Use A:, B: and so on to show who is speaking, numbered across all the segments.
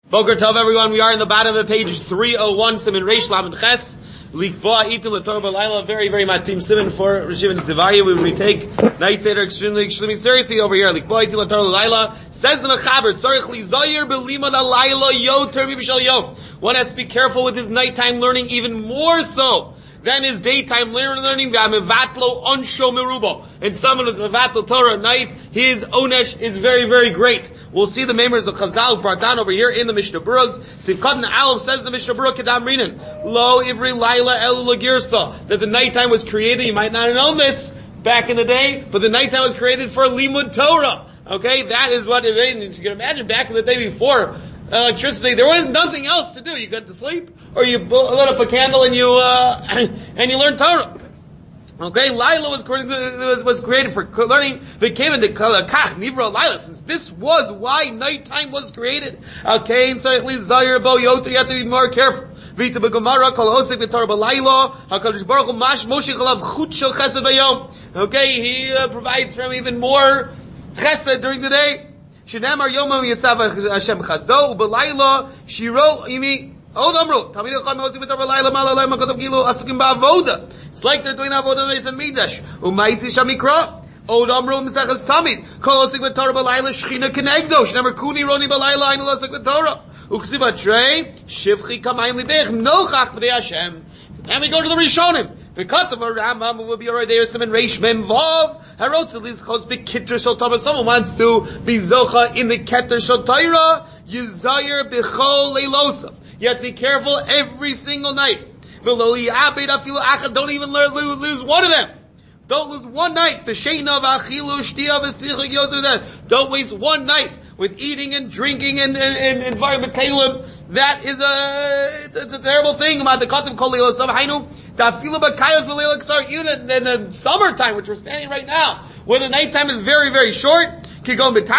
A: Boker Tov, everyone. We are in the bottom of page 301, Siman Reish Lamed Ches. Likba Itim L'Torah B'Layla. Very, very matim Siman for Rishiv and Tivaya. We take Night Seder extremely seriously over here. Likba Itim L'Torah B'Layla. Says the Mechaber, Tzarech Lizoyer B'Limad Alayla Yoter Mibishal Yom. One has to be careful with his nighttime learning even more so than his daytime learning. V'amivatlo onsho merubo. And someone who's mevatlo Torah at night, his onesh is very, very great. We'll see the members of Chazal brought down over here in the Mishnah Berurah. Sivkat and Aleph says the Mishnah Berurah Kedam Rinin. Lo ivri laila el lagirsa. That the nighttime was created, you might not have known this back in the day, but the nighttime was created for limud Torah. Okay, that is what it is. You can imagine back in the day before electricity, there was nothing else to do. You got to sleep, or you lit up a candle and you learn Torah. Okay, Laila was created for learning. They came into Kach Nivra Laila, since this was why nighttime was created. Okay, and so you have to be more careful. Vita b'Gemara kol osik b'Torah b'Laila. Hakadosh Baruch Hu mash Moshe chalav chut shel chesed b'yom. Okay, he provides for him even more chesed during the day. Shenamar Yomam Yisav Hashem Chazdo Ubelayla Shiro Imi Od Amru Tamid Cham Osim B'Torah B'Layla Malalay Makadav Gilu Asukim Ba'avoda. It's like they're doing avoda Beis Hamikdash. Umaisi Shamikra Od Amru Misachas Tamid Kol Osik B'Torah B'Layla Shechina Kenegdo Shenamar Kuni Roni B'Layla Ainu Osik B'Torah Uksiba Trei Shivchi Kamayim Libech Nochach B'Dei Hashem. And we go to the Rishonim. The cut of a Rambam will be already there. Siman Reish Mem Vav. Someone wants to be zocha in the keter shel Torah. Yizayir b'chol leilosav. You have to be careful every single night. Don't even lose one of them. Don't lose one night. Don't waste one night with eating and drinking and environment kalim. That is it's a terrible thing. Even in the summertime, which we're standing right now, where the nighttime is very, very short. You should learn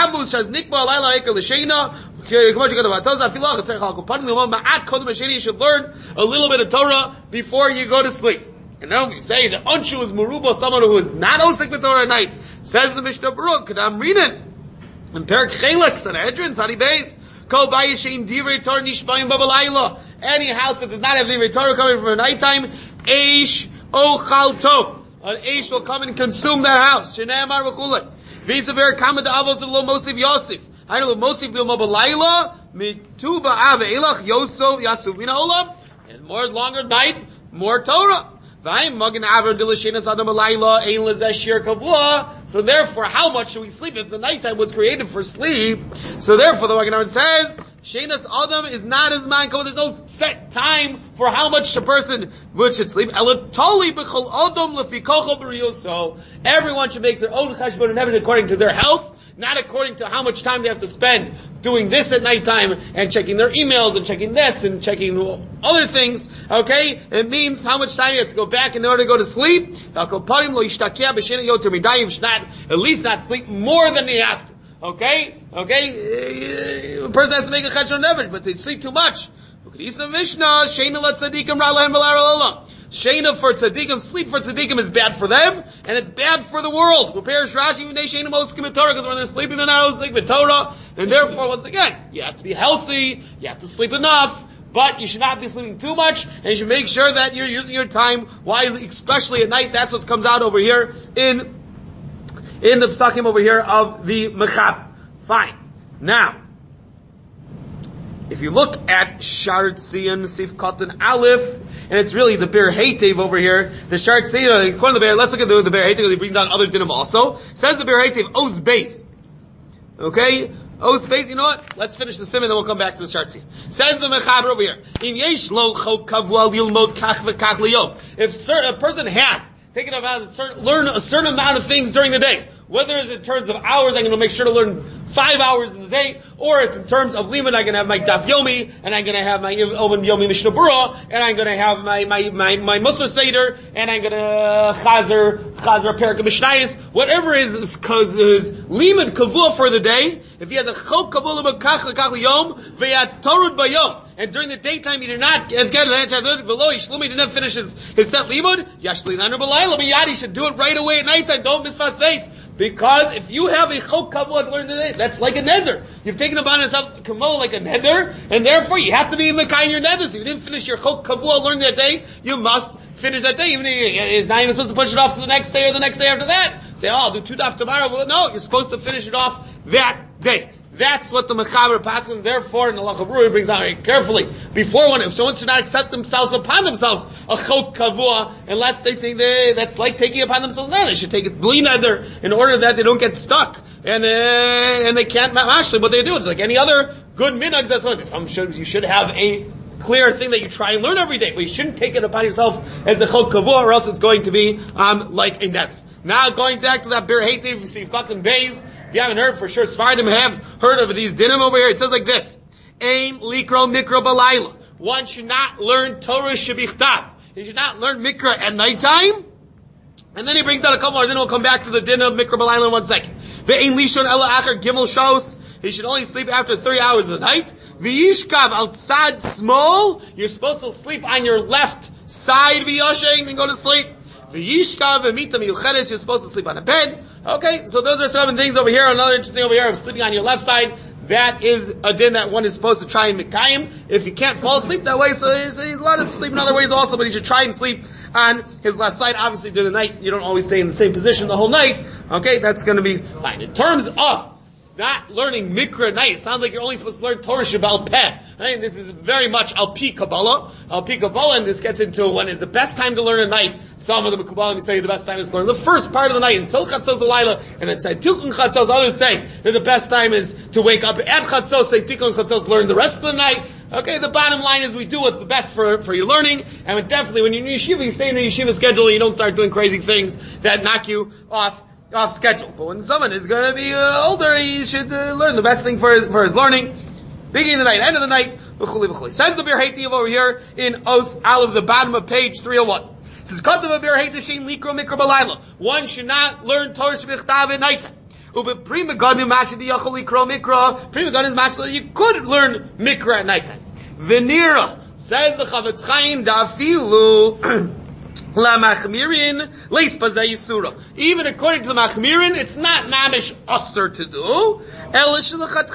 A: a little bit of Torah before you go to sleep. And now we say the Onshu is Meruba, someone who is not Osik B'Torah at night. Says the Mishnah Berurah, Kedam Rinin. In Perak Chelek, Sanhedrin, Sadi Beis, Kol Bayishim Divrei Torah Nishmayim Babalayla. Any house that does not have Divrei Torah coming from nighttime, Eish Ochalto. An Eish will come and consume that house. Shenamar V'chulei. V'yisaver Kama Da'avos Lo Mosif Yosef. I know Mosif Lo Babalayla. Mitu Ba'av Elach Yosef Yasuv Mina Olam. And more longer night, more Torah. So therefore, how much should we sleep if the nighttime was created for sleep? So therefore, the Magen Avraham says, Shenas Adam is not as man. There's no set time for how much a person should sleep. So everyone should make their own cheshbon and everything according to their health, not according to how much time they have to spend doing this at nighttime and checking their emails and checking this and checking other things. Okay? It means how much time you have to go back in order to go to sleep. At least not sleep more than he has to. Okay? Okay? A person has to make a cheshbon never, but they sleep too much. Shena for tzaddikim, sleep for tzaddikim is bad for them, and it's bad for the world. Because when they're sleeping, they're not osik b'Torah, and therefore, once again, you have to be healthy, you have to sleep enough, but you should not be sleeping too much, and you should make sure that you're using your time wisely, especially at night. That's what comes out over here in the psakim over here of the Mechab. Fine. Now, if you look at Shar Tzion Sifkat and Aleph, and it's really the Be'er Heitev over here, the Shar Tzion, according to the Be'er, let's look at the Be'er Heitev, they bring down other dinim also. Says the Be'er Heitev, Oz Beis. Okay? Oz Beis, you know what? Let's finish the sim and then we'll come back to the Shar Tzion. Says the Mechaber over here, In Yesh Lo Chok Kavua Lilmod Kach V'Kach Liyom. If a person has taken about learn a certain amount of things during the day, whether it's in terms of hours, I'm going to make sure to learn 5 hours in the day, or it's in terms of limud, I'm going to have my Daf Yomi, and I'm going to have my Omen Yomi Mishnah Berurah, and I'm going to have my Musar Seder, and I'm going to Chazer Perak Mishnayos, whatever is limud kavua for the day. If he has a chok kavua l'makach l'kach l'yom, ve'at torud bayom, and during the daytime you did not get below Yishlumi, he did not finish his set limud, Yashli Lanu B'Layla Miyad, he should do it right away at nighttime, don't miss face. Because if you have a chok kavua to learn today, that's like a nether. You've taken upon yourself kamo like a nether, and therefore you have to be mekayim your nethers. If you didn't finish your chok kavua learn that day, you must finish that day. Even if you're not even supposed to push it off to the next day or the next day after that. Say, I'll do 2 daf tomorrow. Well, no, you're supposed to finish it off that day. That's what the Mechaber Paskin, therefore, in the Halacha Brura brings out very carefully. Before one, if someone should not accept themselves upon themselves a chok kavua, unless they think that's like taking upon themselves. No, they should take it bli neder in order that they don't get stuck and they can't mashlim what they do. It's like any other good minhag. That's what you should have a clear thing that you try and learn every day, but you shouldn't take it upon yourself as a chok kavua, or else it's going to be like a neder. Now going back to that Bir Hativ, you see Cotton Bays. If you haven't heard, for sure, Sfardim have heard of these dinim over here. It says like this: Ein likro mikra balayla. One should not learn Torah shebichtav. He should not learn mikra at nighttime. And then he brings out a couple more. Then we'll come back to the din of mikra balayla in 1 second. Ve'ein lishon ela acher gimel shos. He should only sleep after 3 hours of the night. V'yishkav al tzad small. You're supposed to sleep on your left side v'yoshein and go to sleep. V'yishkav v'mita miyuchedes. You're supposed to sleep on a bed. Okay, so those are 7 things over here. Another interesting over here of sleeping on your left side. That is a din that one is supposed to try and mekayim. If you can't fall asleep that way, so he's allowed to sleep in other ways also, but he should try and sleep on his left side. Obviously during the night, you don't always stay in the same position the whole night. Okay, that's gonna be fine. In terms of not learning mikra at night, it sounds like you're only supposed to learn Torah Sheba'al Peh. Right? This is very much Al Pi Kabbalah. Al Pi Kabbalah, and this gets into when is the best time to learn at night. Some of the Kabbalah say the best time is to learn the first part of the night until Chatzos Alayla, and then say Tikkun Chatzos. Others say that the best time is to wake up at Chatzos, say Tikkun Chatzos, learn the rest of the night. Okay, the bottom line is we do what's the best for your learning, and definitely when you're in yeshiva, you stay in your yeshiva schedule, and you don't start doing crazy things that knock you off schedule. But when someone is going to be older, he should learn the best thing for his learning. Beginning of the night, end of the night, v'chuli v'chuli. Says the Bir Hativ over here in Os Aleph, the bottom of page 301. It says, Katav Bir Hativ shein likro mikra balayla. One should not learn Torah shebichtav at night. Ube prima gadim mashad yachol likro mikra. Prima gadim mashad that you could learn mikra at nighttime. Venira, says the Chavetz Chaim, dafilu La Machmirin, Leis Bazay Yisura. Even according to the Machmirin, it's not mamish usher to do. It's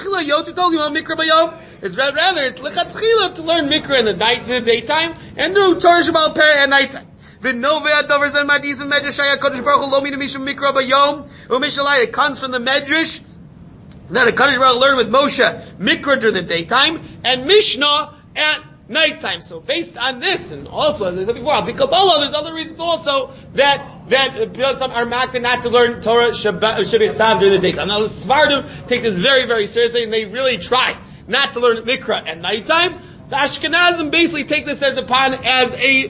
A: rather, it's lechatchila to learn mikra in the night, the daytime, and do Torah Sheba'al Peh at nighttime. It comes from the Medrash that a Kadosh Baruch Hu learned with Moshe mikra during the daytime, and Mishnah at nighttime. So based on this, and also, as I said before, Al Pi Kabbalah, there's other reasons also that some are makbid not to learn Torah shebichtav during the daytime. Now the Sfardim take this very, very seriously, and they really try not to learn Mikra at nighttime. The Ashkenazim basically take this as a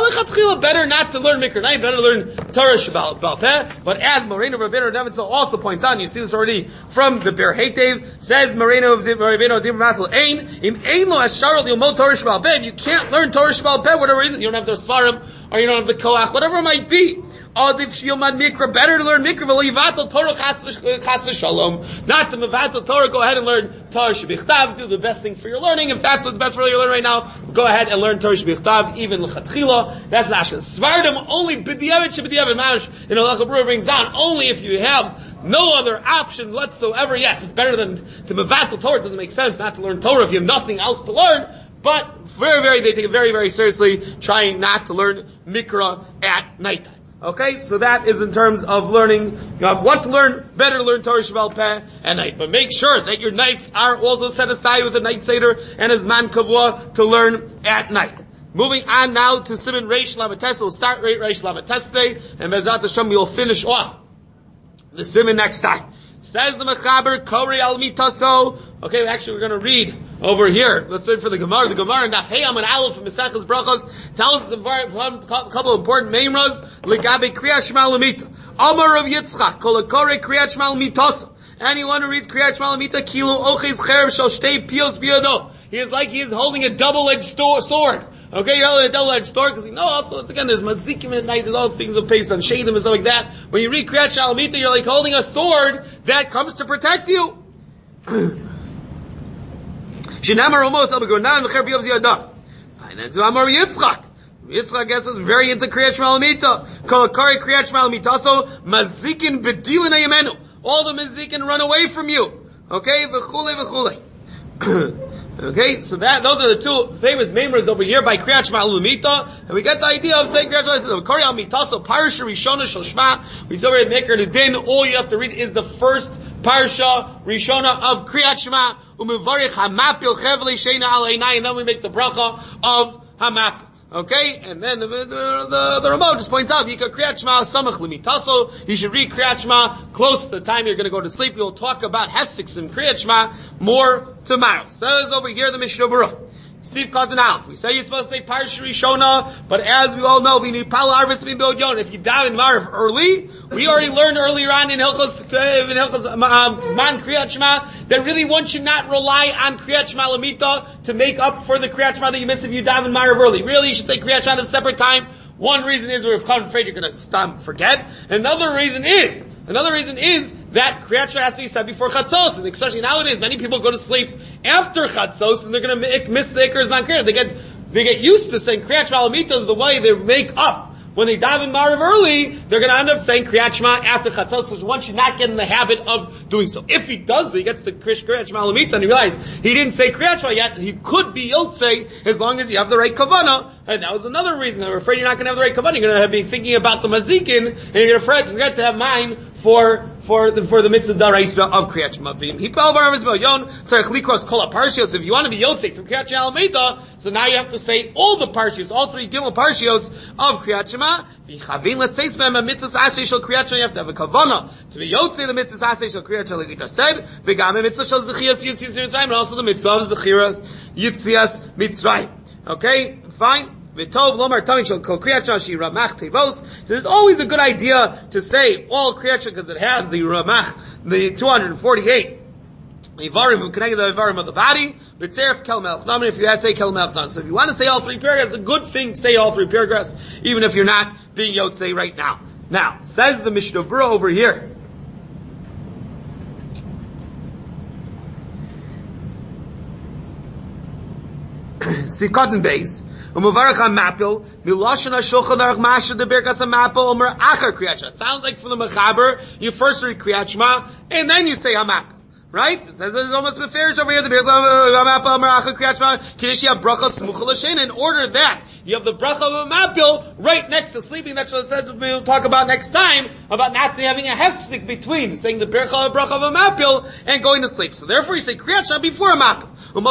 A: better not to learn Mikra at night, better to learn Torah Sheba'al Peh. But as Moreno Rabbeinu Nevitzal also points out, and you see this already from the Bir Hativ, says Moreno Rabbeinu Dim Masel Ein, Im Ein Lo Asharol Yomot Torah Sheba'al Peh. If you can't learn Torah Sheba'al Peh, whatever reason, you don't have the Svarim, or you don't have the Koach, whatever it might be. Better to learn Mikra, v'levatel Torah chas v'shalom. Not to mevatel Torah, go ahead and learn Torah shebichtav, do the best thing for your learning. If that's what the best for your learning right now, go ahead and learn Torah shebichtav, even l'chatchila. That's the Ashken. Svardim, only b'diavad sheb'diavad mamish, in Halacha Brura brings down, only if you have no other option whatsoever. Yes, it's better than to mevatel Torah. It doesn't make sense not to learn Torah if you have nothing else to learn. But they take it very, very seriously, trying not to learn Mikra at nighttime. Okay, so that is in terms of learning what to learn. Better to learn Torah Sheba'al Peh at night, but make sure that your nights are also set aside with a night seder and a zman kavua to learn at night. Moving on now to Siman Reish Lamed. We'll start Reish Lamed today, and Bezrat Hashem we'll finish off the Siman next time. Says the Mechaber, Kori al mitaso. Okay, actually we're going to read over here. Let's wait for the Gemara. The Gemara in Daf Hey Amud Aleph from Maseches Brachos tells us a couple of important meimras. Legabe Kriyat Shema Lamita. Amar Rav Yitzchak, Kol Kori Kriyat Shema Lamitaso. Anyone who reads Kriyat Shema Lamita, Kilo Oches Cherev Shal Shtei Pios Biyado. He is like he is holding a double-edged sword. Okay, you're holding a double-edged sword, because we know also, again, there's mazikim at night, there's all things of pace on shadim and stuff like that. When you read Kriyat Shema Lamita, you're like holding a sword that comes to protect you. Shinamar almost Abagonan Mecher Biyov Ziyadam. Fine, and so Amar Yitzchak. Yitzchak guess is very into Kriyat Shema Lamita. Kolakari Kriyat Shema Lamita. So Mazikin Bedilin Ayamenu. All the Mazikin run away from you. Okay, v'chule v'chule. Okay, so those are the two famous memers over here by Kriyat Shema Lamita, and we get the idea of saying Kriyat Shema Lamita. Kari al Mitaso Parsha Rishona Shel Shema. We saw here the Maker the Din. All you have to read is the first Parsha Rishona of Kriyat Shema. Umevarich Hamapil Chevli Sheina Al Einai, and then we make the bracha of Hamapil. Okay, and then the Ramah just points out, you can Kriyat Shema Samach Limitaso, you should read Kriyat Shema close to the time you're going to go to sleep. We'll talk about Hefsiks and Kriyat Shema more tomorrow. Says over here the Mishnah Berurah. Siv Katan Aleph. We say you're supposed to say Parsha Rishona, but as we all know, if you daven Marav early, we already learned earlier on in Hilchos Zman Kriyat Shema that really one should not rely on Kriyat Shema Lamita to make up for the Kriyat Shema that you missed if you daven Marav early. Really, you should say Kriyat Shema at a separate time. One reason is we're afraid you're going to stop forget. Another reason is that Kriyat Shema has to be said before Chatzos, and especially nowadays, many people go to sleep after Chatzos, and they're going to miss the Iker Zman Kriyat. They get used to saying Kriyat Shema Lamita is the way they make up. When they daven Marav early, they're going to end up saying Kriyat Shema after Chatzos, so one should not get in the habit of doing so. If he does, he gets the Kriyat Shema Lamita, and he realizes he didn't say Kriyat Shema yet, he could be Yotzei as long as you have the right Kavanah, and that was another reason. They were afraid you're not going to have the right Kavanah. You're going to be thinking about the Mazikin, and you're going to forget to have mine for the mitzvah daraisa of Kriyat Shema. So if you want to be Yotzei from Kriyat Shema Lamita, so now you have to say all the parshios, all three Gimel parshios of Kriyat Shema. You have to have a kavana to be Yotzei the mitzvah asay shel Kriyat Shema, like we just said. V'gam mitzvah shel Zechias Yitzias Mitzrayim, and also the mitzvah of Zechias Yitzias Mitzrayim. Okay, fine. V'tov lomar tamid shel kol Kriyat Shema shi ramach tevos. So it's always a good idea to say all Kriyat Shema because it has the ramach, the 248. Ivarim who connected the Ivarim of the body, but Tzeref Kel Melech Naman, if you have to say Kel Melech Naman. So if you want to say all three paragraphs, it's a good thing to say all three paragraphs, even if you're not being Yotzei right now. Now, says the Mishnah Berurah over here. Sikotin Beis. Umavarach HaMapil, Milashon HaShulchan Aruch Masha de Birkas HaMapil, Omer Achar Kriyat Shema. It sounds like from the Mechaber, you first read Kriyat Shema, and then you say HaMapil. Right? It says it's almost beferish over here. The in order that you have the bracha of a mapil right next to sleeping. That's what it said we'll talk about next time, about not having a hefsik between saying the bracha of a mapil and going to sleep. So therefore you say Kriyat Shema before a mapil.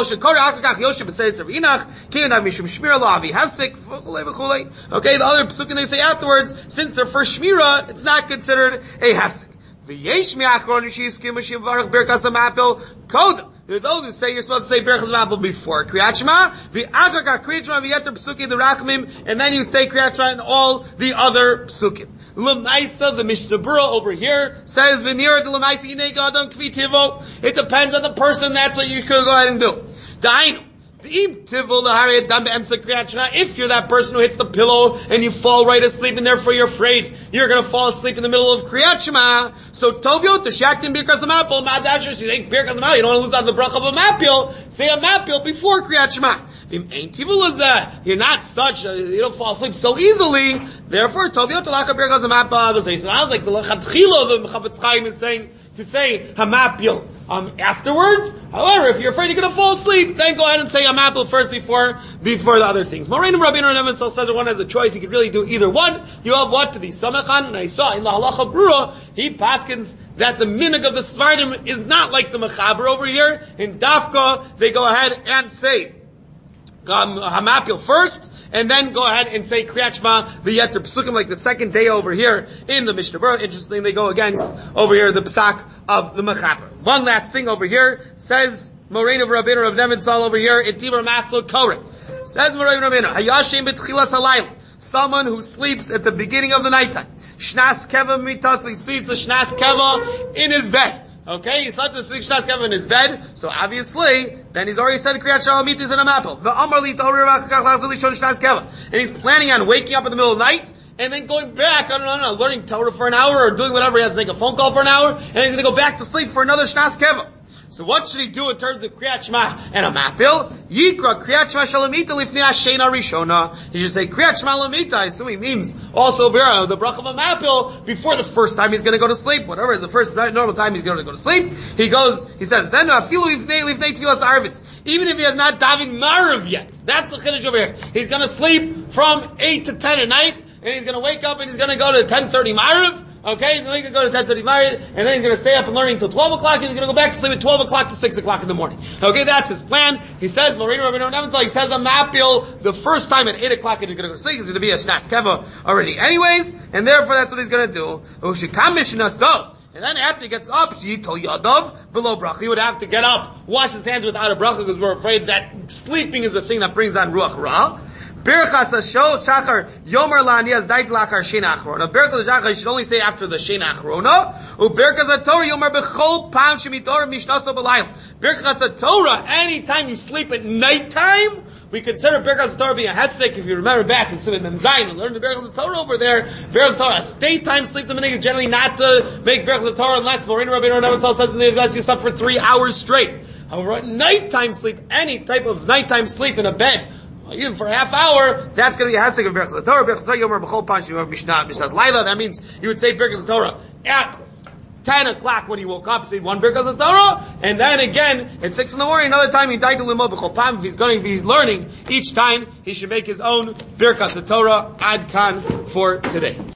A: Okay, the other psukim they say afterwards, since they're for shmira, it's not considered a hefsik. V'yesh mi'achron yishizkim v'shimvarach birkas hamapil kodem. There are those who say you're supposed to say birkas hamapil before Kriyat Shema, v'achar ka Kriyat Shema v'yeter psukim the rachmim, and then you say Kriyat Shema and all the other psukim. L'maisa, the Mishnah Berurah over here says v'nira de l'maisa yinei gadam kvi tivo. It depends on the person. That's what you could go ahead and do. Da'inu. If you're that person who hits the pillow and you fall right asleep and therefore you're afraid you're going to fall asleep in the middle of Kriyat Shema, so Tovio to Shaktin Birkas Hamapil, Madasher, you say Birkas Hamapil, you don't want to lose out the bracha of a mapil, say a mapil before Kriyat Shema. You're not such, you don't fall asleep so easily, therefore Tovio to Laka Birkas Hamapil, so it sounds like the Lechatchilo, the Chavetz Chaim is saying, to say Hamapil afterwards. However, if you're afraid you're going to fall asleep, then go ahead and say Hamapil first before the other things. Moreinu Rabbeinu Neven said that one has a choice. He could really do either one. You have what to be Samachan, and I saw in the Halacha Berurah, he paskins that the minig of the Svardim is not like the Mechaber over here. In Dafka, they go ahead and say Hamapil first, and then go ahead and say Kriyat Shema v'yeter psukim like the second day over here in the Mishnah Berurah. Interesting, they go against over here the psak of the Mechaber. One last thing over here says Moreinu Rabbeinu Rav Neven Sal over here in Tibur Masel Koreh. Says Moreinu Rabbeinu Hayashim b'tchilas halayla, someone who sleeps at the beginning of the nighttime. Shnas keva mitas, he sleeps a shnas keva in his bed. Okay, he's not to sleep Shnas Keva in his bed, so obviously, then he's already said Kriyat Shema Mitis in a mapil. And he's planning on waking up in the middle of the night, and then going back, learning Torah for an hour, or doing whatever, he has to make a phone call for an hour, and he's going to go back to sleep for another Shnas Keva. So what should he do in terms of Kriyat Shema and a mapil? Yikra Kriyat Shema Shalamita Lifnei Hashena Rishona. He should say Kriyat Shema Lamita. I assume he means also the bracha of a mapil before the first time he's going to go to sleep. Whatever the first normal time he's going to go to sleep, he says then Afilu Lifnei Tfilas Arvis. Even if he has not davened Marav yet, that's the chiddush over here. He's going to sleep from 8 to 10 at night, and he's going to wake up and he's going to go to 10:30 Marav. Okay, he's going to go to 10:30 Marav, and then he's going to stay up and learning until 12 o'clock, and he's going to go back to sleep at 12 o'clock to 6 o'clock in the morning. Okay, that's his plan. He says, Moreno Rabbeinu Nebenzahl, he says a mapil the first time at 8 o'clock, and he's going to go to sleep. He's going to be a shnas keva already anyways, and therefore that's what he's going to do. And then after he gets up, Yitol Yadav, below bracha. He would have to get up, wash his hands without a bracha, because we're afraid that sleeping is the thing that brings on Ruach Ra. Birchas Shachar Yomer La'aniyas Dait Lachar Shein Achrona. Birchas Shachar you should only say after the Shein Achrona. Birchas Torah Yomer Bechol Pam Shemitor Mishtaso B'Layim. Birchas Torah, anytime you sleep at nighttime, we consider Birchas Torah being a hesek. If you remember back in Simon Mem Zayin and learn the Birchas Torah over there, Birchas Torah, a daytime sleep the minhag is generally not to make Birchas Torah unless Moreno Rabbeinu Nebenzahl says in the unless you slept for 3 hours straight. However, at nighttime sleep, any type of nighttime sleep in a bed, even for a half hour, that's going to be a hesek of Birchas Torah. Birchas Torah Yomer B'chol Pan Shemitor Mishnas Laila. That means you would say Birchas Torah at 10 o'clock when he woke up, say one Birchas Torah, and then again at 6 in the morning, another time he died to Limod B'chol Pam. If he's going to be learning each time, he should make his own Birchas Torah. Ad Kan for today.